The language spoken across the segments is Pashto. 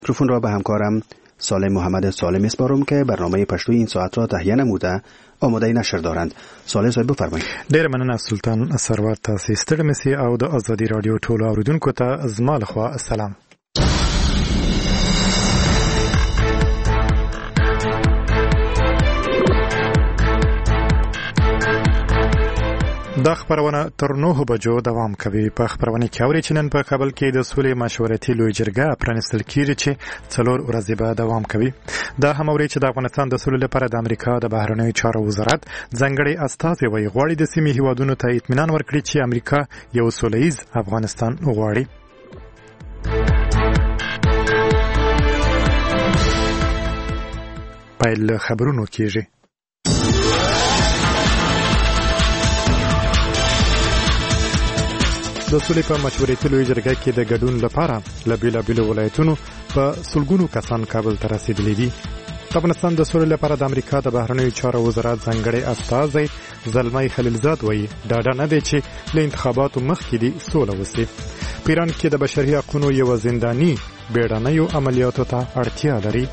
میکروفون را به همکارم سالم محمد سالم میسپارم که برنامه پښتو این ساعت را تهیه نموده آماده نشر دارند. سالم صاحب بفرمایئ. ډیر مننه سلطان سرور تاسو ستړي مسي او د ازادي رادیو ټولو اوریدونکو ته زما لخوا سلام. دا خبرونه تر 9 بجو دوام کوي. په خبرونه کې اوري چې نن په کابل کې د سولې مشورتي لوی جرګه پرانیستل کیږي چې 4 ورځې به دوام کوي. دا هم اوري چې د افغانستان د سولې لپاره د امریکا د بهرنیو چارو وزارت ځنګړي استازي وایي غواړي د سیمې هیوادونو ته اطمینان ورکړي چې امریکا یو سولهییز افغانستان غواړي. پایل خبرونو کېږي. د سولې په مشورتي لوی جرګه کې د ګډون لپاره له بیلابیلو ولایتونو په سلګونو کسان کابل ته رسیدلي دي. افغانستان د سولې لپاره د امریکا د بهرنیو چارو وزارت ځانګړی استازی زلمی خلیلزاد وایي ډاډه نه دی چې له انتخاباتو مخکې دې سوله وسي. په ایران کې د بشري حقوقو یو زنداني بیړنیو عملیاتو ته اړتیا لري.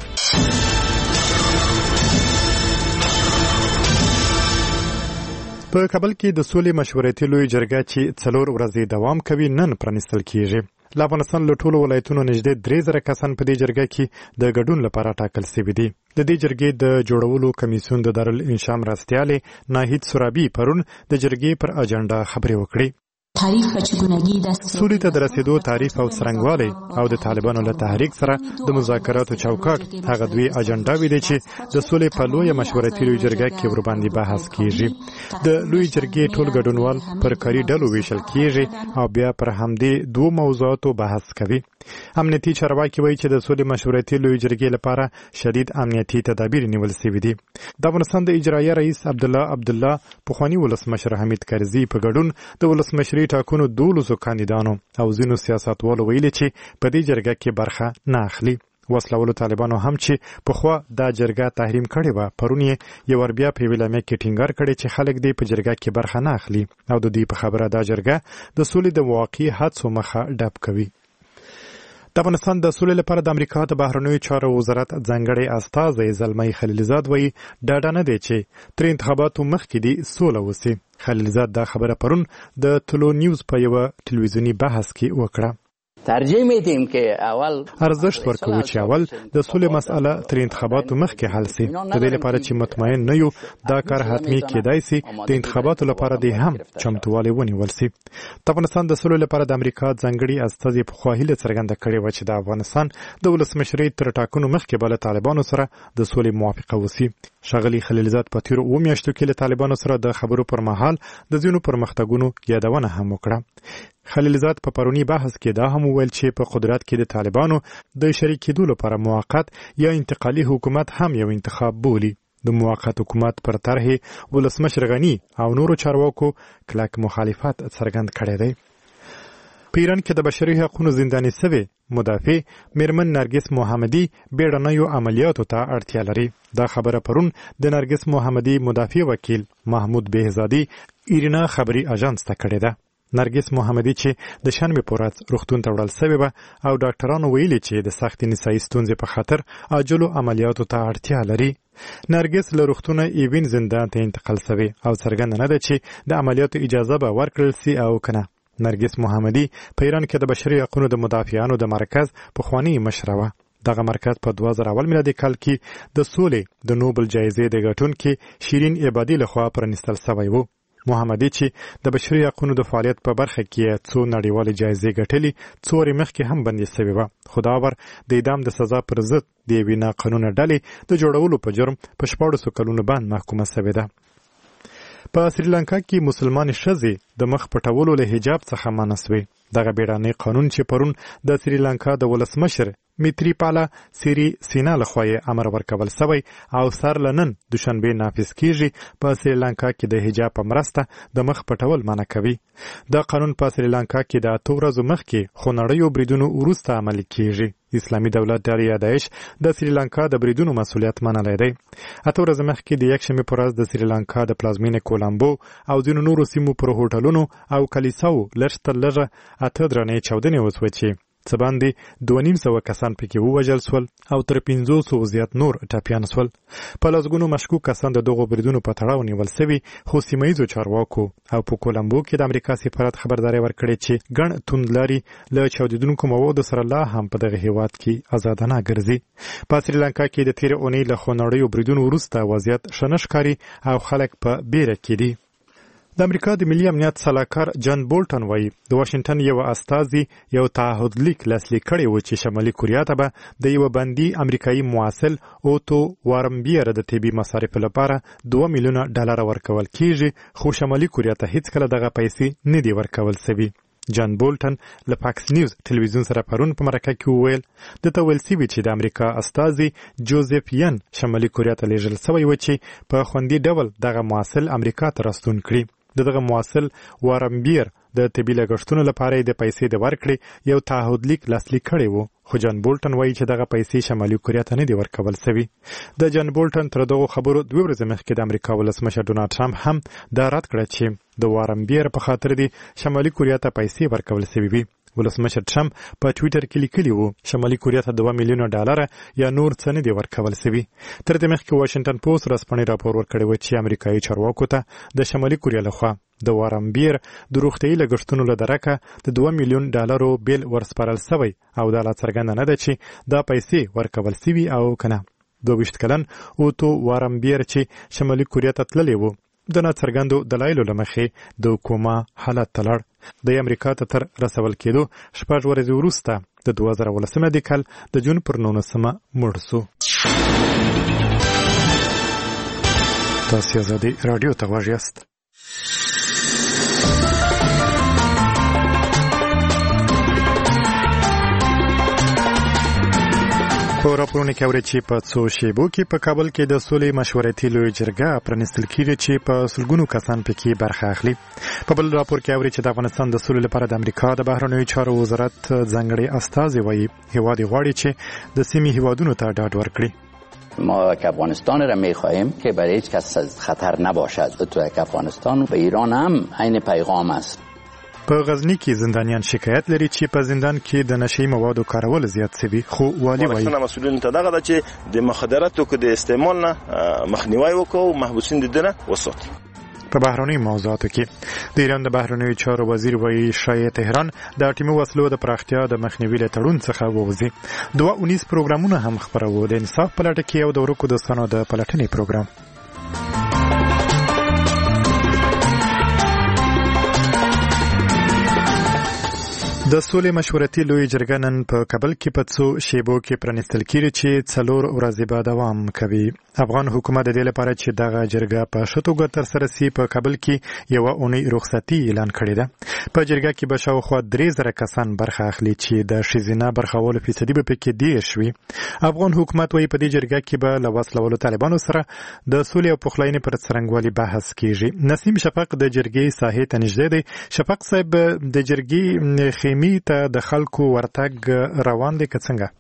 په کابل کې د سولې مشورتي لوی جرګه چې 4 ورځې دوام کوي نن پرانیستل کیږي. له افغانستان له ټولو ولایتونو نږدې 3000 کسان په دې جرګه کې د ګډون لپاره ټاکل شوي دي. د دې جرګې د جوړولو کمیسیون د دارالانشا مرستیال ناهید سرابي پرون د جرګې پر اجنډا خبرې وکړې. سولې ته د رسیدو تعریف او څرنګوالی او د طالبانو له تحریک سره د مذاکراتو چوکاټ هغه دوی اجنډاوې دي چې د سولې په لویه مشورتي لوی جرګه کې ورباندې بحث کیږي. د لوی جرګې ټول ګډونوال پر کاري ډلو ویشل کیږي او بیا پر همدې دوه موضوعاتو بحث کوي. امنیتي چارواکي وایي چې د سولې مشورتي لوی جرګې لپاره شدید امنیتي تدابیر نیول شوي دي. د افغانستان د اجرایه رئیس عبدالله پخوانی ولسمشر حمید کرزي په ګډون د ولسمشري ټاکنو 12 کاندیدانو او ځینو سیاستوالو ویلي چې په دې جرګه کې برخه نه اخلي. وسلهوالو طالبانو هم چې پخوا دا جرګه تحریم کړې وه پرون یې یو ور بیا په ویلامه کې ټینګار کړی چې خلک دې په جرګه کې برخه نه اخلي او د دې په خبره دا جرګه د سولې د واقعي هڅو مخه ډب کوي. د افغانستان د سولې لپاره د امریکا د بهرنیو چارو وزارت ځانګړی استازی زلمی خلیلزاد وایي ډاډه نه دی چې تر انتخاباتو مخکې دې سوله وسي. خلیلزاد دا خبره پرون د تلو نیوز په یو ټلویزیونی بحث کې وکړه. ترجیح میدیم که اول ارزښت ورکوو چې اول د سولې مسأله تر انتخاباتو مخکې حل سي. د دې لپاره چې مطمئن نه یو دا کار حتمي کېدای سي د انتخاباتو لپاره دې هم چمتووالی ونیول سي. د افغانستان د سولې لپاره د امریکا ځانګړي استازي په خواهیله څرګنده کړې و چې د افغانستان د ولسمشرۍ تر ټاکنو مخکې به له طالبانو سره د سولې موافقه وسي. ښاغلي خلیلزاد په تیرو 2 میاشتو کې له طالبانو سره د خبرو پر مهال د ځینو پرمختګونو یادونه هم وکړه. خلیلزاد په پرونی بحث کې دا هم وویل چې په قدرت کې د طالبانو د شریک کېدو لپاره موقت یا انتقالي حکومت هم یو انتخاب بولي. د موقت حکومت پر طرح ولسمشر غنی او نورو چارواکو کلک مخالفت څرګند کړی دی. په ایران کې د بشري حقوقو زنداني شوی مدافع میرمن نرګس محمدي بیړنیو عملیاتو ته اړتیا لري. دا خبره پرون د نرګس محمدي مدافع وکیل محمود بهزادي ایرینا خبري اژانس ته کړې ده. نرګس محمدي چې د شنبه په ورځ روغتون ته وړل شوی و او ډاکټرانو ویلي چې د سخت نسایي ستونزې په خاطر عاجلو عملیاتو ته اړتیا لري. نرګس له روغتونه ایوین زندان ته انتقال شوی او څرګنده نه ده چې د عملیاتو اجازه به ورکړل سي او کنه. نرګس محمدي په ایران کې د بشري حقوقو د مدافعانو د مرکز پخوانی مشره وه. دغه مرکز په 2000 میلادي کال کې د سولې د نوبل جایزې د ګټونکي شیرین عبادي لخوا پرانیستل شوی و. محمدي چې د بشري حقوقو د فعالیت په برخه کې څو نړیوالې جایزې ګټلې څوري مخکې هم بندي شوی و. خداور د اعدام د سزا پر ضد د یوې ناقانونه ډلې د جوړولو په جرم په 14 کلونو باندې محکومه شوې ده. په سریلانکا کې مسلمان ښځې د مخ پټولو له حجاب څخه منع شوې. دغه بیړنی قانون چې پرون د سریلانکا د ولسمشر میتریپالا سیری سینا لخوا امر ورکول شوی او سر لنن دوشنبه نافذ کیږي. په سریلانکا کې د حجاب په مرسته د مخ پټول منع کوي. دا قانون په سریلانکا کې د 8 ورځو مخکې خونړیو بریدونو وروسته عملي کیږي. اسلامي دولت داعش د سریلانکا د بریدونو مسؤلیت منلی دی. 8 ورځې مخکې د یکشنبې په ورځ د سریلانکا د پلازمینې کولامبو او ځینو نورو سیمو پر هوټلونو او کلیساو لږ تر لږه 8 درنې چاودنې وسوې چې څه باندې 2,500 کسان پکې ووژل شول او تر 500 زیات نور ټپیان شول. په لسګونو مشکوک کسان د دغو بریدونو په تړاو نیول شوي، خو سیمه ییزو چارواکو او په کولمبو کې د امریکا سفارت خبرداری ورکړې چې ګڼ توندلاري له چاودیدونکو موادو سره لا هم په دغه هیواد کې آزادانه ګرځي. په سریلانکا کې د تیر اونۍ له خونړیو بریدونو وروسته وضعیت ښه نه ښکاري او خلک په بیره کې دي. د امریکا د ملي امنیت سلاکار جان بولټن وایي د واشنگټن یو استازي یو تعهد لیک لاسلیک کړی و چې شمالي کوریا ته به د یو بندي امریکایي مواسل اوتو وارمبیر د طبي مصارف لپاره $2 میلیون ورکول کیږي، خو شمالي کوریا ته هیڅ کله دغه پیسې نه دي ورکول شوي. جان بولټن له فاکس نیوز ټلویزیون سره پرون په مرکه کې وویل د ویل شوي چې د امریکا استازي جوزف ین شمالي کوریا ته لیږل شوی و چې په خوندي ډول دغه مواسل امریکا ته راستون کړي. دغه مواسل وارمبیر د طبي لګښتونو لپاره د پیسې د ورکړې یو تعهد لیک لاسلیک کړی و، خو جان بولټن وایي چې دغه پیسې شمالي کوریا ته نه دي ورکول شوي. د جان بولټن تر دغو خبرو 2 ورځې مخکې د امریکا ولسمشر ډونالډ ټرمپ هم دا رد کړه چې د وارمبیر په خاطر دی شمالي کوریا ته پیسې ورکول شوي وي. ولسمشر ټرمپ په ټویټر کې لیکلی وو شمالي کوریا ته $2 میلیون یا نور څه نه دي ورکول شوي. تر دې مخکې واشنگټن پوسټ ورځپاڼې راپور ورکړی و چې امریکایي چارواکو ته د شمالي کوریا لخوا د وارمبیر د روغتیايي لګښتونو له درکه د $2 میلیون بیل ورسپارل شوی او دا لا څرګنده نه ده چې دا پیسې ورکول شوي او کنه. 22 کلن اوتو وارمبیر چې شمالي کوریا ته تللی و د ناڅرګندو دلایلو له مخې د کوما حالت ته لاړ. د امریکا ته تر رسول کېدو 6 ورځې وروسته د 2018 کال د جون پر 19 مړ شو. تاسو آزادي رادیو ته غواړئ یاست. په راپورونه کې اوري چې په څو شیبو کې په کابل کې د سولې مشورتي لویه جرګه پرانیستل کېږي چې په سلګونو کسان پکې برخه اخلي. په بل راپور کې اوري چې د افغانستان د سولې لپاره د امریکا د بهرنیو چارو وزارت ځانګړی استازی وایي هیواد غواړي چې د سیمې هیوادونو ته ډاډ ورکړي. ما که افغانستان را میخواهیم که برای هیچ کس خطر نباشد. تو که افغانستان به ایران هم عین پیغام است. په غزنی کې زندانیان شکایت لري چې په زندان کې د نشئی موادو کارول زیات شوي، خو والي وایي مسؤلین ته دغه چې د مخدراتو کې د استعمال نه مخنیوي وکړو، محبوسین د دنه وساتي. په بهرنیو موضوعاتو کې د ایران د بهرنیو چارو وزیر وایي شایع تهران د اټومي وسلو د پراختیا د مخنیوي له تړون څخه ووځي. 219 پروګرامونه هم خپرو د انصاف په لټه کې او د ورکو دوستانو د پلټنې پروګرام. د سولې مشورتي لوی جرګه نن په کابل کې په څو شیبو کې پرانیستل کېږي چې 4 ورځې به دوام کوي. افغان حکومت د دې لپاره چې دغه جرګه په ښه توګه ترسره شي په کابل کې یوه اونۍ رخصتي اعلان کړې ده. په جرګه کې به شاوخوا 3,000 کسان برخه اخلي چې د ښځینه برخولو فیصدي به پکې 10 وي. افغان حکومت وایي په دې جرګه کې به له وسلوالو طالبانو سره د سولې او پخلاینې پر څرنګوالي بحث کېږي. نسیم شفق د جرګې ساحې ته نږدې دی. شفق صاحب د جرګې خیمې ته د خلکو ورتګ روان دی که څنګه؟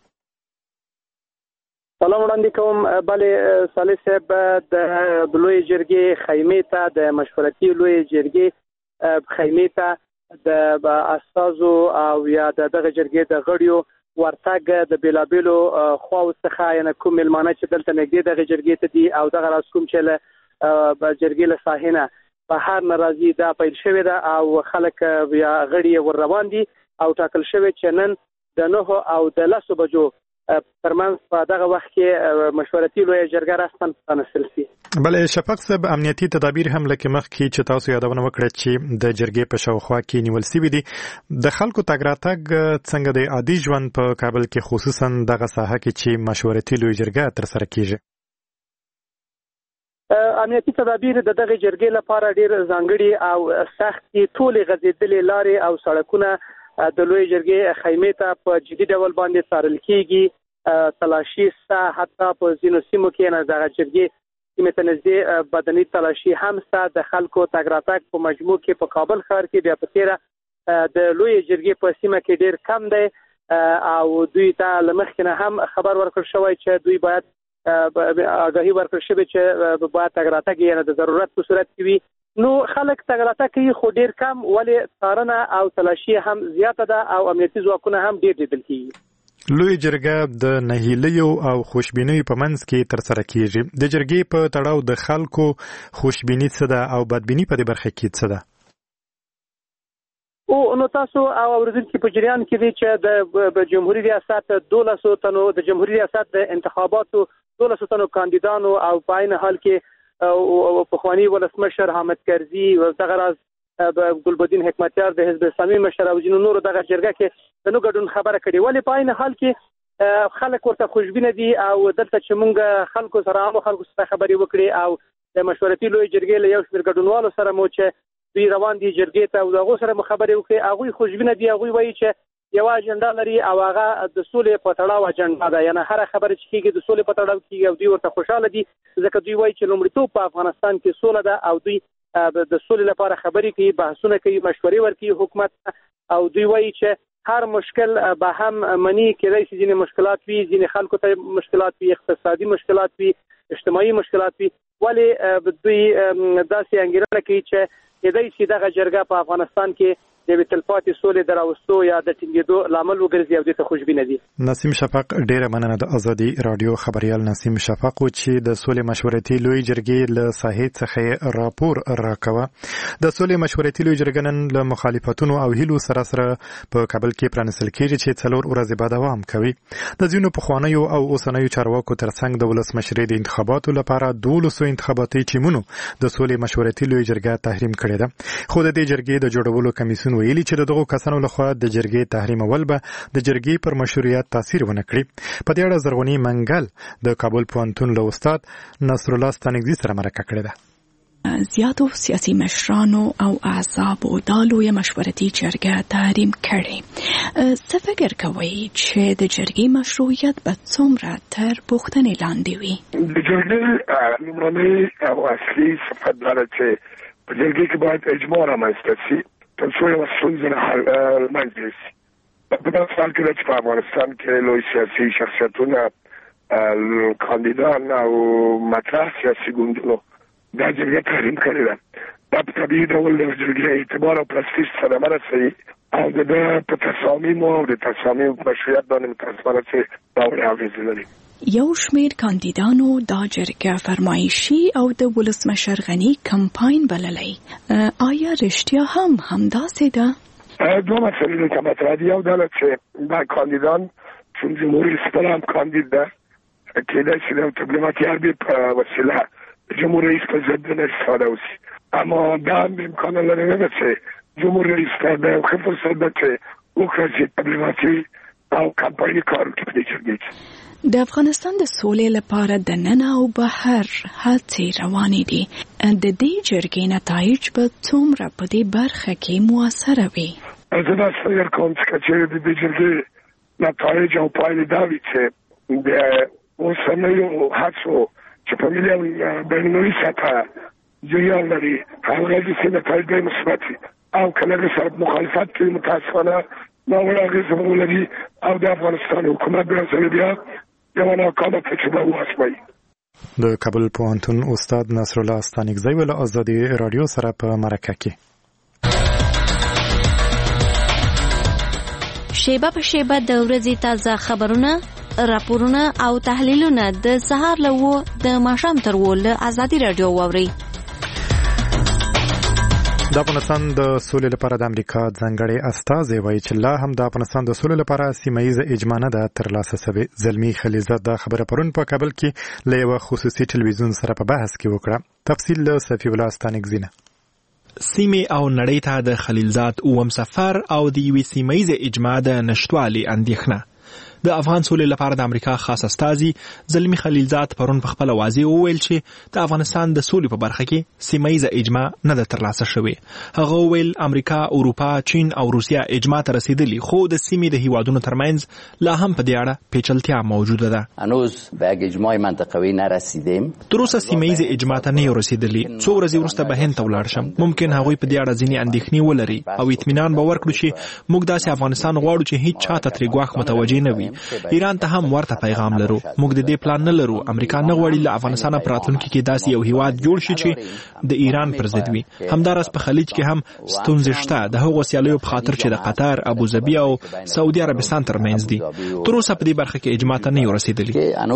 سلام وړاندې کوم. بله صالح صاحب د لوی جرګې خیمې ته د مشورتي لوی جرګې خیمې ته د استازو او یا دغه جرګې د غړیو ورتګ د بیلابیلو خواو څخه یعنې کوم مېلمانه چې دلته نږدې دغه جرګې ته دي او دغه راز کوم چې له جرګې له ساحې نه بهر نه راځي دا پیل شوې ده او خلک یا غړي ور روان دي او ټاکل شوی چې نن د 9 او د 10 بجو ترمنځ په دغه وخت کې مشورتي لویه جرګه رسماً پرانیستل شي. بله شفق صاحب امنیتي تدابیر هم لکه مخکې چې تاسو یادونه وکړه چې د جرګې په شاوخوا کې نیول شوي دي. د خلکو تګ راتګ څنګه د عادي ژوند په کابل کې خصوصا دغه ساحه کې چې مشورتي لویه جرګه ترسره کیږي؟ امنیتي تدابیر د دغه جرګې لپاره ډېر ځانګړي او سخت دي. ټولې غځېدلې لارې او سړکونه د لوی جرګې خیمې ته په جدي ډول باندې څارل کېږي. تلاشي سته، حتی په ځینو سیمو کې نه دغه جرګې سیمې ته نږدې بدني تلاشي هم سته. د خلکو تګ راتګ په مجموع کې په کابل ښار کې بیا په تېره د لوی جرګې په سیمه کې ډېر کم دی او دوی ته له مخکې نه هم خبر ورکړل شوی چې دوی باید آګاهي ورکړل شوې چې باید تګ راتګ یې د ضرورت په صورت کې وي نو خلک تګ کوي خو ډیر کم، ولې څارنه او تلاشي هم زیاته ده او امنیتي ځواکونه هم ډیر لیدل کیږي. لوی جرګه د نهیلیو او خوشبینیو په منځ کې ترسره کیږي. د جرګې په تړاو د خلکو خوشبینی څه ده او بدبینی په دې برخه کې څه ده؟ نو تاسو او اوریدونکو په جریان کې دي چې د جمهوریت ریاست 1200 تنو د جمهوریت ریاست د انتخاباتو 1200 تنو کاندیدانو او په عین حال کې پخوانی ولسمشر حامد کرزي او دغه راز ګلبدین حکمتیار د حزب اسلامي مشر او جنو نور دغه جرګه کې نو ګډون خبره کړي، ولې په عین حال کې خلک ورته خوشبینه دي او دلته چې موږ خلکو سره عام خلکو سره خبرې وکړي او د مشورتي لوی جرګې له یو شمېر ګډونوالو سره مو چې دوی روان دي جرګې ته او هغه سره خبرې وکړي، هغه خوشبینه دي، هغه وایي چې یو اجنډا لري او هغه د سولې په تړاو اجنډا ده، یعنی هر خبره چې کیږي د سولې په تړاو کیږي او دوی ورته خوشاله دي ځکه دوی وایي چې لومړیتوب په افغانستان کې سوله ده او دوی د سولې لپاره خبرې کوي، بحثونه کوي، مشورې ورکوي حکومت او دوی وایي چې هر مشکل به هم منی کېدای شي، ځینې مشکلات وي، ځینې خلکو ته مشکلات وي، اقتصادي مشکلات وي، اجتماعي مشکلات وي، ولې دوی داسې انګیرنه کوي چې کېدای شي دغه جرګه په افغانستان کې د تلپاتې سولې د راوستو یا د ټینګېدو لامل وګرځي او دې ته خوشبینه دي. نسیم شفق، ډیره مننه د ازادي رادیو خبريال نسیم شفق چې د سولې مشورتي لوی جرګې له ساحې څخه راپور راکوه. د سولې مشورتي لوی جرګه نن له مخالفتونو او هیلو سره په کابل کې پرانیستل کېږي چې 4 ورځې به دوام کوي. د ځینو پخوانیو او اوسنیو چارواکو ترڅنګ د ولسمشرۍ د انتخاباتو لپاره 1200 انتخاباتي ټیمونو د سولې مشورتي لوی جرګه تحریم کړې ده. خو د دې جرګې د جوړولو کمیسیون ویلي چې دغه کسانو لخوا د جرګې تحریمول به د جرګې پر مشروعیت تاثیر ونه کړي. په دې اړه زرغونی منګل د کابل پوهنتون له استاد نصر الله ستانکزي سره مرکه کړې ده. زیاتو سیاسي مشرانو او احزابو د لوی مشورتي جرګه تحریم کړي. څه فکر کوئ چې د جرګې مشروعیت به څومره تر پوښتنې لاندې وي؟ د جرګې لومړنی او اصلي صفت دا ده چې په جرګې کې باید اجماع رامنځته شي تر څو یوه ستونزه منځته شي. په دغه سال کې چې په افغانستان کې لوی سیاسي شخصیتونه کاندیدان او مطرح سیاسي ګوندونو دا جرګه تحریم کړې ده. دا په طبیعي ډول د جرګې اعتبار او پرستیژ صدمه رسوي او د ده په تصامیمو او د تصامیمو مشروعیت باندې متاسفانه چې باوري اغېزې لري. یو شمیر کاندیدانو دا جرګه فرمایشي او د ولسمشر غني کمپاین بللی. آیا رښتیا هم همداسې ده؟ دوه مسئلې ته مطرح دي. یو دا چې دا کاندیدان چون جمهوری اسلامی هم کاندید ده کېدای شي د تبلیغاتي حربې په وسیله جمهور رئیس په ضد نه استفاده وشي، اما دا هم امکان لري نه چې جمهور رئیس ته د یو ښه فرصت ده چې وکړي چې تبلیغاتي او کمپایني کار وکړي په دې جرګې کې. د افغانستان د سولې لپاره د نن او بهر هڅې روانې دي. د دې جرګې نتایج به څومره په دې برخه کې موثره وي؟ زه دا فکر کوم چې د دې جرګې نتایج او پایلې دا وي چې د اوسنیو هڅو چې په ملي او بینالمللي سطحه جریان لري هغه د نتایج ډېر مثبت وي او که لږ سره مخالفت کوي متاسفانه ناوړه اغېزې ولري او د افغانستان حکومت بیا یو ناکامه تجربه واسمایي. د کابل پوهنتون استاد نصر الله ستانکزی له ازادي رادیو سره په مرکه کې. شیبه په شیبه د ورځې تازه خبرونه، راپورونه او تحلیلونه د سهار له د ماښام تر له ازادي رادیو واوري. د افغانستان د سولې لپاره د امریکا ځانګړی استازی وایي چې لا هم د افغانستان د سولې لپاره سیمه اجماع نه ده ترلاسه شوې. زلمی خلیزاد دا خبره پرون په کابل کې له یو خصوصي ټلویزیون سره په بحث کې وکړه. تفصیل له صفی الله ستانکزي. سیمه او نړۍ ته د خلیلزاد اوم سفر او د یوې سیمه اجماع د نشټوالي اندېښنه. د افغان سولې لپاره د امریکا خاص استازي زلمی خلیلزاد پرون په خپل واضح وویل چې د افغانستان د سولې په برخه کې سیمه اجماع نه ده ترلاسه شوې. هغه ویل امریکا، اروپا، چین او روسیا اجماع ته رسیدلی، خو د سیمې د هیوادونو ترمنځ لا هم په دې اړه پیچلتیا موجوده ده. هنوز به یک اجماع منطقوي نرسیدیم. تر اوسه سیمه اجماع ته نه رسیدلی. څو ورځې وروسته به هند ته ولاړ شم. ممکن هغوی په دې اړه ځینې اندېښنې ولري او اطمینان به ورکړو چې موږ داسې افغانستان غواړو چې هیڅ چاته ترې ګواښ متوجه نه وي ایران ته هم ورته پیغام لرو. موږ د دې پلان نه لرو. امریکا نه غواړي له افغانستان په راتلونکي کې داسې یو هیواد جوړ شي چې د ایران پر ضد وي. همداراز په خلیج کې هم ستونزې شته د هغو سیالیو په خاطر چې د قطر، ابوظبي او سعودي عربستان ترمنځ دي. تر اوسه په دې برخه کې اجماع ته نه رسیدلی.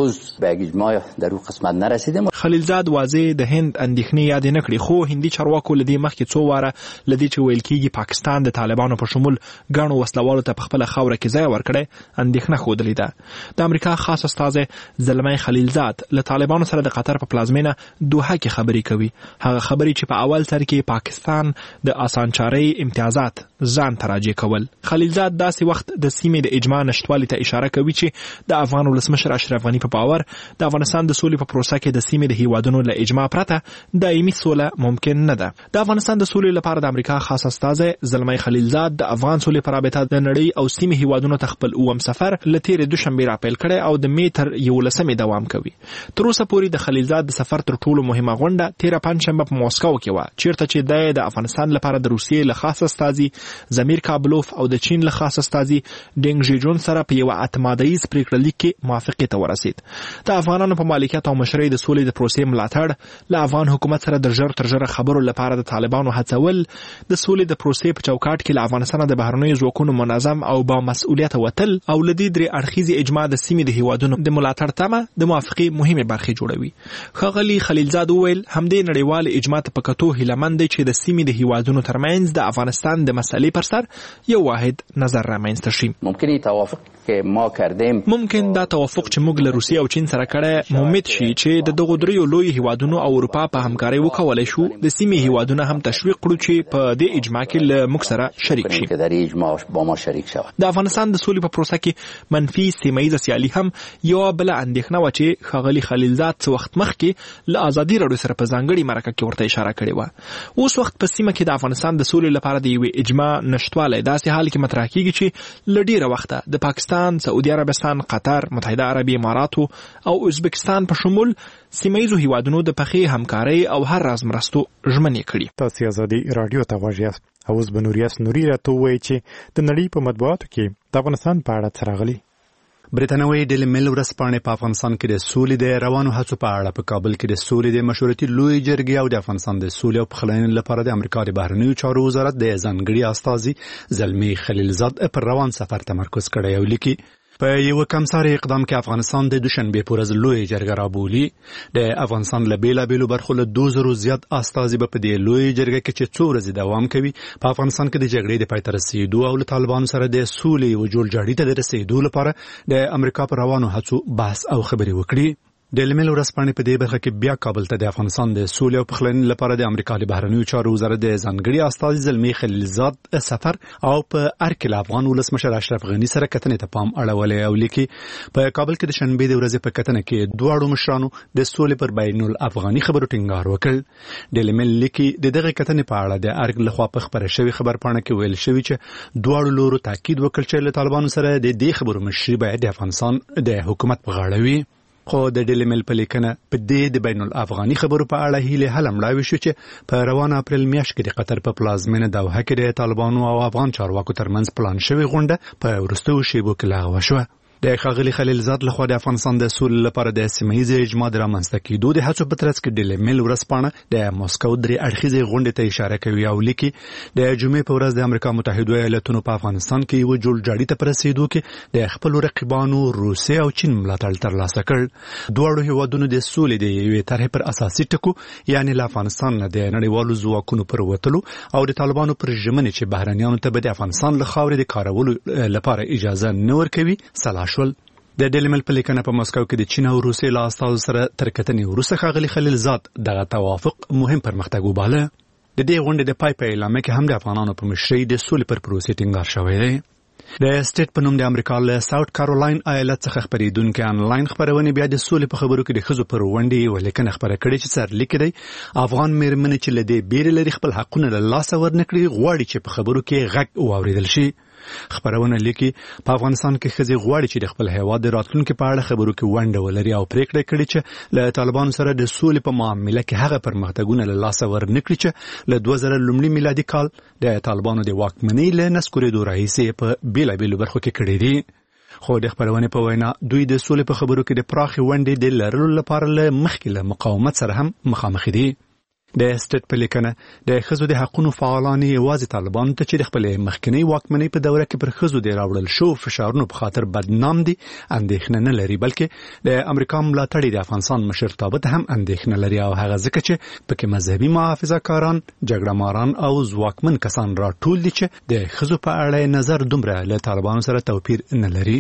خلیلزاد واضح د هند اندېښنې یاد نه کړې، خو هندي چارواکو لدی مخکې څو واره لدی چې ویل کېږي پاکستان د طالبانو په شمول ګڼو وسلوالو ته په خپل خوره کې ځای ورکړي اندېښنه ښودلې ده. د امریکا خاص استازی زلمی خلیلزاد له طالبانو سره د قطر په پلازمینه دوحه کې خبرې کوي. هغه خبرې چې په اول سر کې پاکستان د آسانچارۍ امتیازات ځان ته راجع کول. خلیلزاد داسې وخت د سیمې د اجماع نشټوالي ته اشاره کوي چې د افغان ولسمشر اشرف غني په باور د افغانستان د سولې په پروسه کې د سیمې د هیوادونو له اجماع پرته دایمي سوله ممکن نه ده. د افغانستان د سولې لپاره د امریکا خاص استازی زلمی خلیلزاد د افغان سولې په رابطه د نړۍ او سیمې هیوادونو ته خپل اووم سفر له تېرې دوشنبې راپیل کړی او د مې تر 11 دوام کوي. تر اوسه پورې د خلیلزاد د سفر تر ټولو مهمه غونډه تېره پنجشنبه په موسکو کې وه، چیرته چې د افغانستان لپاره د روسیې له خاص استازي زمیر کابلوف او د چین له خاص استازي ډینګ ژیجون سره په یوه اعتمادیز پریکړه لیک کې موافقې ته ورسید. د افغانانو په مالکیت او مشرۍ د سولې د پروسې ملاتړ، له افغان حکومت سره د ژر تر ژره خبرو لپاره د طالبانو هڅول، د سولې د پروسې په چوکاټ کې له افغانستان د بهرنیو ځواکونو منظم او با مسؤلیت وتل او له دې درې اړخیزې اجماع د سیمې د هیوادونو د ملاتړ تمه د موافقې مهمې برخې جوړوي. ښاغلي خلیلزاد وویل همدې نړیوال اجماع ته په کتو هیلهمند دی چې د سیمې د هیوادونو ترمنځ د افغانستان د مسلې پر سر یو واحد نظر رامنځته شي. ممکن دا توافق چې موږ له روسیې او چین سره کړی ممید شي چې د دغو دریو لوی هیوادونو او اروپا په همکارۍ وکولای شو د سیمې هیوادونه هم تشویق کړو چې په دې اجماع کې له موږ سره شریک شي. د افغانستان د سولې په پروسه کې منفي سیمه‌ییزه سیالي هم یوه بله اندېښنه وه چې ښاغلي خلیلزاد څه وخت مخکې له ازادي راډیو سره په ځانګړې مرکه کې ورته اشاره کړې وه. اوس وخت په سیمه کې د افغانستان د سولې لپاره د یوې اجماع نشتوالی داسې حال کې مطرح کېږي چې له ډېره وخته د پاکستان، سعودي عربستان، قطر، متحده عربي اماراتو او ازبکستان په شمول سیمه‌ییزو هیوادونو د پخې همکارۍ او هر راز مرستو ژمنې کړي. تاسو ازادي رادیو ته غوږ یاست. اوس به نوریاس نوري راته ووایي چې د نړۍ په مطبوعاتو کې د افغانستان په اړه څه راغلي. برېټانوي ډیلی میل ورځپاڼې په افغانستان کې د سولې د روانو هڅو په اړه په کابل کې د سولې د مشورتي لوی جرګې او د افغانستان د سولې او پخلاینې لپاره د امریکا د بهرنیو چارو وزارت د ځانګړي استازي زلمی خلیلزاد پر روان سفر تمرکز کړی او لیکي په یو کمساري اقدام کې افغانستان د دوشنبه په ورځ لوی جرګه رابولي. د افغانستان له بیلابیلو برخو له 2000 زیات استازي په دې لوی جرګه کې چې څو ورځې دوام کوي په افغانستان کې د جګړې د پای ته رسیدو او له طالبانو سره د سولې او جوړجاړي ته د رسیدو لپاره د امریکا پر روانو هڅو بحث او خبرې وکړي. ډیلی میل ورځپاڼې په دې برخه کې بیا کابل ته د افغانستان د سولې او پخلاینې لپاره د امریکا د بهرنیو چارو وزارت د ځانګړي استازي زلمی خلیلزاد سفر او په ارکل افغان ولسمشر اشرف غني سره کتنې ته پام اړولی او لیکي په کابل کې د شنبې د ورځې په کتنه کې دواړو مشرانو د سولې پر بین الافغاني خبرو ټینګار وکړ. ډیلی میل لیکي د دغه کتنې په اړه د ارکل لخوا په خبره شوی خبرپاڼه کې ویل شوی چې دواړو لورو تاکید وکړ چې له طالبانو سره د دې خبرو مشري باید د افغانستان د حکومت په غاړه وي. خو د ډیلی میل په لیکنه په دې د بین الافغاني خبرو په اړه هیله هله مړاوې شو چې په روانه اپریل میاشت کې د قطر په پلازمینه دوحه کې د طالبانو او افغان چارواکو ترمنځ پلان شوی غونډه په وروستیو شیبو کې لغوه شوه. د ښاغلي خلیلزاد لخوا د افغانستان د سولې لپاره د سیمه‌ییزې اجماع د رامنځته کېدو د هڅو په ترڅ کې ډیلی میل ورځپاڼه د موسکو درې اړخیزې غونډې ته اشاره کوي او لیکي د جمعې په ورځ د امریکا متحده ایالاتونو په افغانستان کې یو جوړجاړي ته په رسیدو کې د خپلو رقیبانو روسیې او چین ملاتړ ترلاسه کړ. دواړو هیوادونو د سولې د یوې طرحې پر اساسي ټکو یعنې له افغانستان نه د نړیوالو ځواکونو پر وتلو او د طالبانو پر ژمنې چې بهرنیانو ته به د افغانستان له خاورې د کارولو لپاره اجازه نه ورکوي سلا شول. د ډیلی میل په لیکنه په مسکو کې د چین او روسیې له استازو سره تر کتنې وروسته ښاغلي خلیلزاد دغه توافق مهم پرمختګ وباله. د دې غونډې د پای په اعلامیه کې هم د افغانانو په مشرۍ د سولې پر پروسې ټینګار شوی دی. د سټیټ په نوم د امریکا له ساوث کارولاین ایالت څخه خبرېدونکې انلاین خبرونه بیا د سولې په خبرو کې د ښځو پر ونډې یوه لیکنه خپره کړې چې سرلیک دی افغان مېرمنې چې له دې بیرې لري خپل حقونه له لاسه ورنکړي غواړي چې په خبرو کې غږ واورېدل شي. خبرونه لیکي په افغانستان کې ښځې غواړي چې د خپل هیواد د راتلونکي په اړه خبرو کې ونډه ولري او پریکړه کړي چې له طالبانو سره د سولې په معامله کې هغه پرمختګونه له لاسه ورنکړي چې له 2000 لومړي میلادي کال د طالبانو د واکمنۍ له نسکورېدو راهیسې په بیلابیلو برخو کې کړي دي. خو د خبرونې په وینا دوی د سولې په خبرو کې د پراخې ونډې د لرلو لپاره له مخکې له مقاومت سره هم مخامخ دي. د سټیټ په لیکنه د ښځو د حقونو فعالان یوازې طالبانو ته چې د خپلې مخکنۍ واکمنۍ په دوره کې پر ښځو د راوړل شو فشارونو په خاطر بدنام دي اندېښنه نه لري، بلکې د امریکا ملاتړي د افغانستان مشرتابه ته هم اندېښنه لري، او هغه ځکه چې پکې مذهبي محافظه‌کاران، جګړه ماران او ځواکمن کسان راټول دي چې د ښځو په اړه نظر دومره له طالبانو سره توپیر نه لري.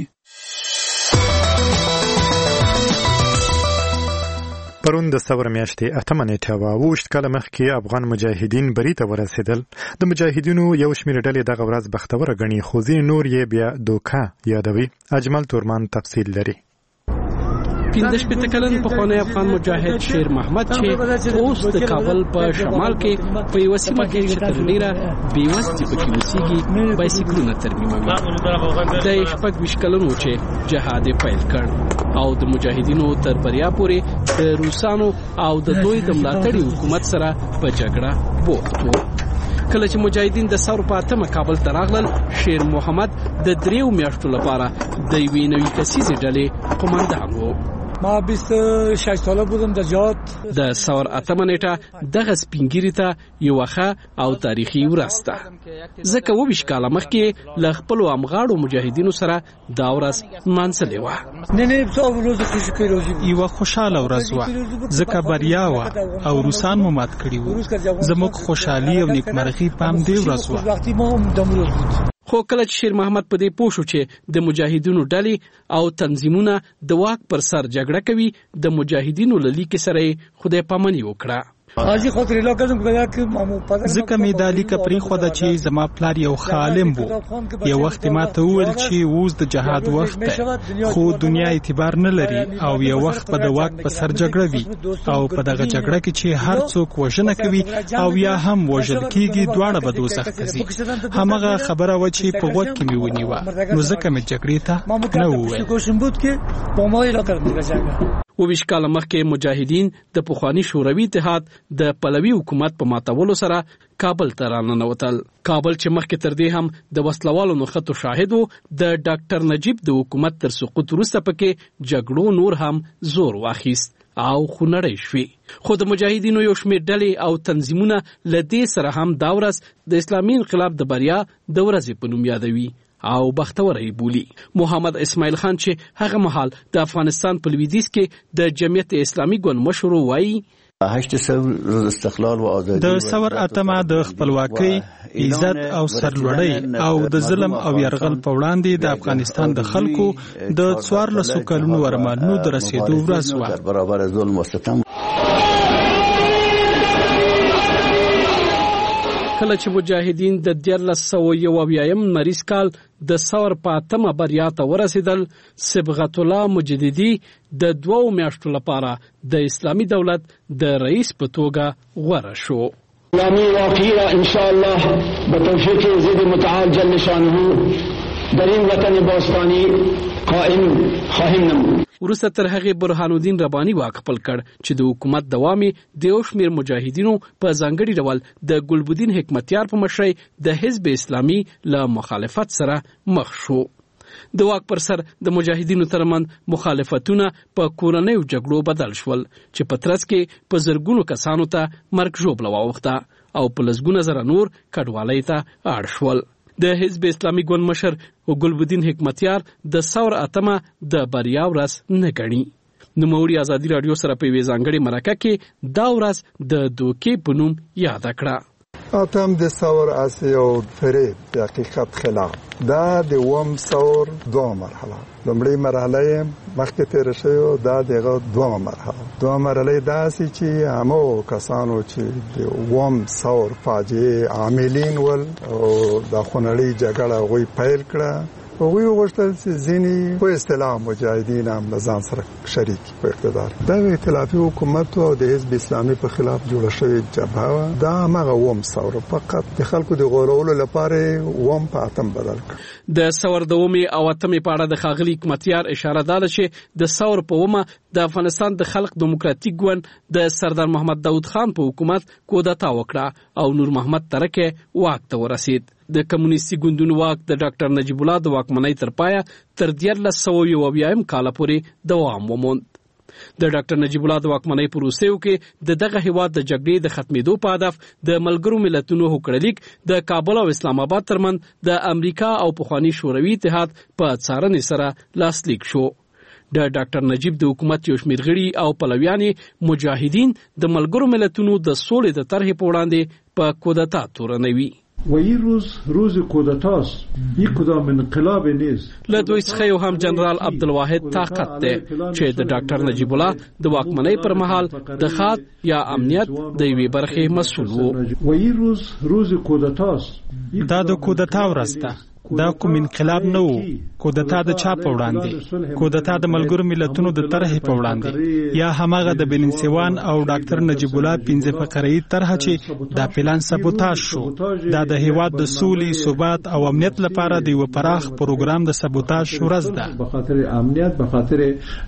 پرون د ثور میاشتې 8 نیټه وه، 28 کاله مخکې افغان مجاهدین بري ته ورسېدل. د مجاهدینو یو شمېر ډلې دغه ورځ بختوره ګڼي، خو ځینې نور یې بیا دوکه یادوي. اجمل تورمان تفصیل لري. 15 کلن پخوانی افغان مجاهد شیر محمد چې اوس د کابل په شمال کې په یو سیمه کې چې تر ډیره بیوستي پکې اوسېږي بایسکلونه ترمیموي. د 26 کلن و چې جهاد یې پیل کړ او د مجاهدینو تر بریا پورې د روسانو او د دوی د ملاتړي حکومت سره په جګړه بوخت و. کله چې مجاهدین د ثور په 8 کابل ته راغلل، شیر محمد د 3 میاشتو لپاره د یوې نوې کسیزې ډلې قوماندان و. ما 26 ساله بودم در جهاد. د ثور 8 نیټه دغه سپینګری ته یو ښه او تاریخي ورځ ده، ځکه 22 کاله مخکې له خپلو همغاړو مجاهدینو سره دا ورځ نمانځلې وه. نه څو ورځې خوشي کړو، یوه خوشاله ورځ وه ځکه بریا وه او روسان مو مات کړي وو. زموږ خوشحالي او نیکمرغي په همدې ورځ وه. خو کله چې شیر محمد په دې پوه شو چې د مجاهدینو ډلې او تنظیمونه د واک پر سر جګړه کوي، د مجاهدینو له لیکې سره خدای پامني وکړه. ځکه مې دا لیکه پرېښوده چې زما پلار یو ښه عالم و. یو وخت ما ته وویل چې اوس د جهاد وخت دی، خو دنیا اعتبار نه لري او یو وخت به د واک په سر جګړه وي، او په دغه جګړه کې چې هر څوک وژنه کوي او یا هم وژل کېږي، دواړه به دوزخ ته ځي. همغه خبره وه چې په غوږ کې مې ونیوه، نو ځکه مې جګړې ته نه وویل. 22 کاله مخکې مجاهدین د پخوانی شوروي اتحاد د پلوي حکومت په ماتولو سره کابل ته راننوتل. کابل چې مخکې تر دې هم د وسلوالو نښتو شاهد و، د ډاکټر نجیب د حکومت تر سقوط وروسته پکې جګړو نور هم زور واخیست او خونړۍ شوې. خو د مجاهدینو یو شمېر ډلې او تنظیمونه له دې سره هم دا ورځ د اسلامي انقلاب د بریا د ورځې په نوم یادوي او بختوره یې بولي. محمد اسماعیل خان چې هغه مهال د افغانستان په لویدیځ کې د جمعیت اسلامي ګوند مشر وایي، د ثور 8 د خپلواکۍ، عزت او سرلوړۍ او د ظلم او یرغل په وړاندې د افغانستان د خلکو د 14 کلونو ارمانونو د رسیدو ورځ وه. کله چې مجاهدین د 1991 مریض کال د ثور په 8 بریا ته ورسېدل، صبغت الله مجددي د 2 میاشتو لپاره د اسلامي دولت د رئیس په توګه غوره شو. اسلامی واقعی ان شاء الله به توفیق ضد متعال جل شانه در این وطن باستانی قائم خواهیم نمود. وروسته تر هغې برهان الدین رباني واک خپل کړ چې د حکومت دوام د یو شمېر مجاهدینو په ځانګړي ډول د ګلبدین حکمتیار په مشرۍ د حزب اسلامي له مخالفت سره مخ شو. د واک پر سر د مجاهدینو ترمنځ مخالفتونه په کورنیو جګړو بدل شول چې په ترڅ کې په زرګونو کسانو ته مرګ ژوبله واوښته او په لسګونه زره نور کډوالۍ ته اړ شول. د حزب اسلامي ګوند مشر ګلبدین حکمتیار د ثور 8 د بریا ورځ نه ګڼي. نوموړي ازادي راډیو سره په یوې ځانګړې مرکه کې دا ورځ د دوکې په نوم یاده کړه. 8 د ثور از یو فریب د حقیقت خلاف. دا د وم ثور 2 مرحله. لومړی مرحله مخکې تیر شوی، دا دغه 2 مرحله. 2 مرحله داسې چې همو کسانو چې د وم ثور فاجعه عاملین ول او د خونړۍ جګړه غوي پیل کړه. هغوی غوښتل چې ځینې په اصطلاح مجاهدین هم له ځان سره شریک په اقتدار. دا ائتلافي حکومت او د حزب اسلامي په خلاف جوړه شوې جبهه وه. دا هماغه وم ثور فقط د خلکو د غولولو لپاره وم په 8 بدل کړ. د ثور 2 او 8 په اړه د ښاغلي حکمتیار اشاره ده چې د ثور په 1 د افغانستان د خلق دیموکراتیک ګوند د سردار محمد داود خان په حکومت کودتا وکړه او نور محمد ترکه واک ته ورسید. د کمونیستي ګوندونو واک د ډاکټر نجیب الله د واکمنۍ تر پایه تر 1990 کال پورې دوام وموند. د ډاکټر نجیب الله د واکمنۍ په وروستیو کې دغه هیواد د جګړې د ختمېدو په هدف د ملګرو ملتونو هوکړلیک د کابل او اسلام آباد ترمنځ د امریکا او پخوانی شوروي اتحاد په څارنې سره لاسلیک شو. د ډاکټر نجیب د حکومت یو شمېر غړي او پلویان مجاهدین د ملګرو ملتونو د سولې د طرحې په وړاندې په کودتا تورنوي. و این روز کودتاست، یک کدام انقلاب نیست. له دوی څخه یو هم جنرال عبدالواحد طاقت دی چې د ډاکټر نجیب الله د واکمنۍ پر مهال د خاط یا امنیت د یوې برخې مسؤل وو. و این روز کودتاست. دا د کودتا ورځ ده. دا کوم انقلاب نه وو. کودتا د چا په وړاندې؟ کودتا د ملګرو ملتونو د طرحې په وړاندې یا هماغه د بنسوان او ډاکټر نجیب الله 15 فقره‌ای طرح چې دا پلان سبوتاژ شو. دا د هیواد د سولې، ثبات او امنیت لپاره د یو پراخ پروګرام د سبوتاژ ورځ ده. به خاطر امنیت، به خاطر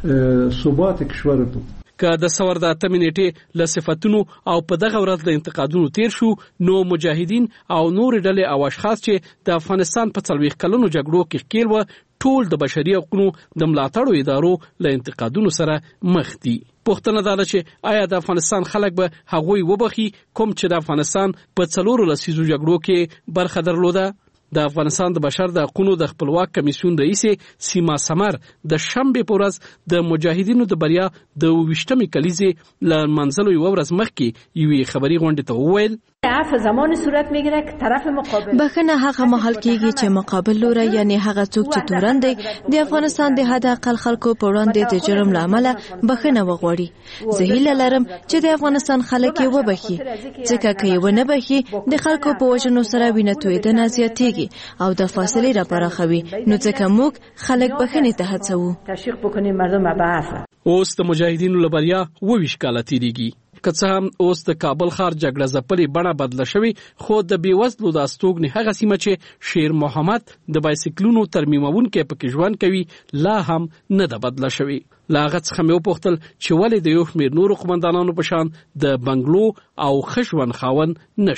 ثبات کشور. که د څوار د 8 نیټې له صفتونو او په دغه ورځ له انتقادونو تیر شو، نو مجاهدین او نور ډلې او اشخاص چې د افغانستان په 40 کلونو جګړو کې ښکیل و، ټول د بشري حقوقو د ملاتړو ادارو له انتقادونو سره مخ دي. پوښتنه دا ده چې آیا د افغانستان خلک به هغوی وبخي کوم چې د افغانستان په 4 لسیزو جګړو کې برخه درلوده؟ د افغانستان د بشر د حقوقو د خپلواک کمیسیون رئیس سیما سمر د شنبه په ورځ د مجاهدینو د بریا د 28مې کلیزې له منځلو یو ورځ مخکې یوې خبري غونډې ته وویل عفو زمانی صورت میگیره که طرف مقابل بخنه هغه محل کېږي چې مقابل لوري یعنی هغه څوک چې تورن دی د افغانستان د حد اقل خلکو په وړاندې د جرم لامل بخنه وغوړي. زه هیله لرم چې د افغانستان خلک یې وبخي، ځکه که یې ونه بخي د خلکو په وژنو سره وینه تویدنه زیاتېږي او د فاصلې را پراخوي، نو ځکه موږ خلک بخنې ته هڅوو. تشویق بکنیم مردم به عفو. اوس د مجاهدینو لبریا 22 کاله تیریږي. که څه هم اوس د کابل ښار جګړه ځپلې بڼه بدله شوې، خو د بېوزلو د استوګنې هغه سیمه چې شیر محمد د بایسکلونو ترمیمونکی پکې ژوند کوي لا هم نه ده بدله شوې. له هغه څخه مې وپوښتل چې ولې د یو شمېر نورو قومندانانو په شان د بنګلو او ښه ژوند خاوند نه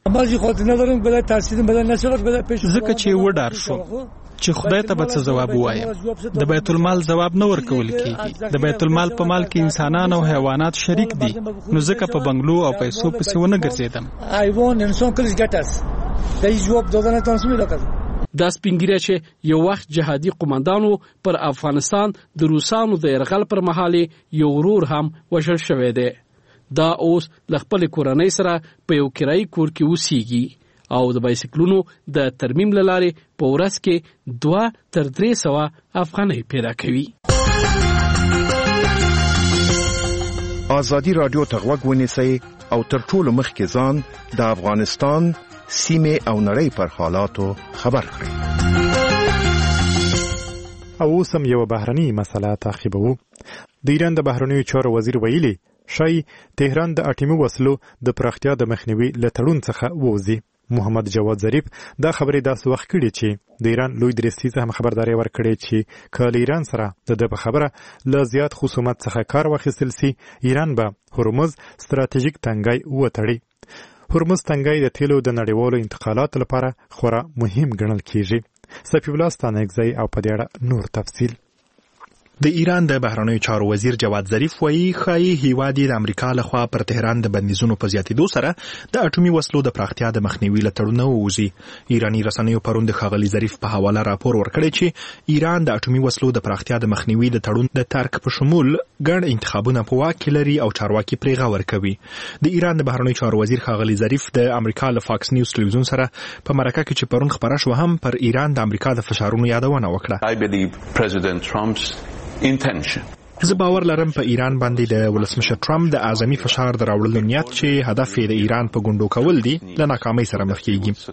شوې. ځکه چې وډار شو چې خدای ته به څه جواب ووایم. د بیت المال جواب نه ورکول کیږي. د بیت المال په مال کې انسانان او حیوانات شریک دي، نو ځکه په بنگلو او پیسو پسې ونه ګرځیدم. دا سپینګیره چې یو وخت جهادي قومندانو پر افغانستان د روسانو د یرغل پر مهال یو ورور هم وژل شوی دی. دا اوس له خپل کورنۍ سره په یو کرایي کور کې اوسېږي او د بایسکلونو د ترمیم له لارې په ورځ کې 2 تر 300 افغانۍ پیدا کوي. آزادی رادیو ته غوږ ونیسئ او تر ټولو مخکې ځان د افغانستان سیمې او نړۍ پر حالاتو خبر کړئ. او اوس هم یوه بهرني مسله تعقیبوو. د ایران د بهرنیو چارو وزیر ویلي شای تهران د اټومي وسلو د پراختیا د مخنیوي له تړون څخه ووځي. محمد جواد ظریف دا خبرې داسې وخت کړي چې د ایران لوی درستیزه هم خبرداري ورکړي چې که ایران سره د په خبره له زیات خصومت څخه کار واخیستل سي، ایران به هرمز ستراتیژیک تنګی وتړي. هرمز تنګی د تیلو د نړیوالو انتقالاتو لپاره خورا مهم ګڼل کیږي. صفی الله ستانکزی او په دې اړه نور تفصیل. د ایران د بهرنیو چارو وزیر جواد ظریف وایي ښایي هیواد د امریکا لخوا پر تهران د بندیزونو په زیاتېدو سره د اټومي وسلو د پراختیا د مخنیوي له تړونه ووځي. ایراني رسنیو پرون د ښاغلي ظریف په حواله راپور ورکړی چې ایران د اټومي وسلو د پراختیا د مخنیوي د تړون د ترک په شمول ګڼ انتخابونه په واک کې لري او چارواکي پرې غور کوي. د ایران د بهرنیو چارو وزیر ښاغلي ظریف د امریکا له فاکس نیوز ټلویزیون سره په مرکه کې چې پرون خبره شوه هم پر ایران د امریکا د فشارونو یادونه وکړه. زه باور لرم په ایران باندې د ولسمشر ټرمپ د اعظمي فشار د راوړلو نیت چې هدف یې د ایران په ګوندو کول دي له ناکامۍ سره مخ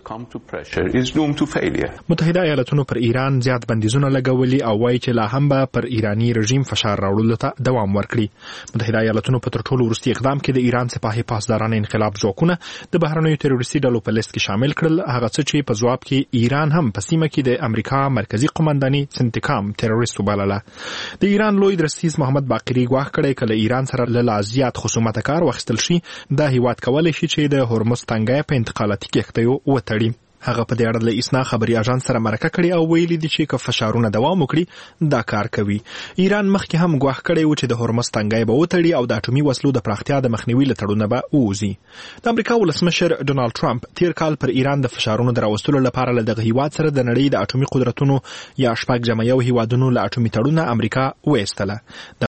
کیږي. متحده ایالاتونو پر ایران زیات بندیزونه لګولي او وایي چې لا هم به پر ایرانی رژیم فشار راوړلو ته دوام ورکړي. متحده ایالاتونو په تر ټولو وروستي اقدام کې د ایران سپاهي پاسداران انقلاب ځواکونه د بهرنیو تروریستي ډلو په لیست کې شامل کړل، هغه څه چې په ځواب کې ایران هم په سیمه کې د امریکا مرکزی قومنداني سنتکام تروریست وبلله. د ایران لوی درستیز محمد باقری ګواښ کړی کله ایران سره له زیات خصومت کار واخیستل شي، دا هیواد کولی شي چې د هرمز تنګی په انتقالاتي کښتیو وتړي. هغه په دې اړه له اسنا خبري اژانس سره مرکه کړې او ویلي دي چې که فشارونه دوام وکړي دا کار کوي. ایران مخکې هم ګواښ کړی و چې د هرمز تنګی به وتړي او د اټومي وسلو د پراختیا د مخنیوي له تړونه به ووځي. د امریکا ولسمشر ډونالد ټرمپ تیر کال پر ایران د فشارونو د راوستلو لپاره له دغه هیواد سره د نړۍ د اټومي قدرتونو یا 6 هیوادونو له اټومي تړونه امریکا وایستله.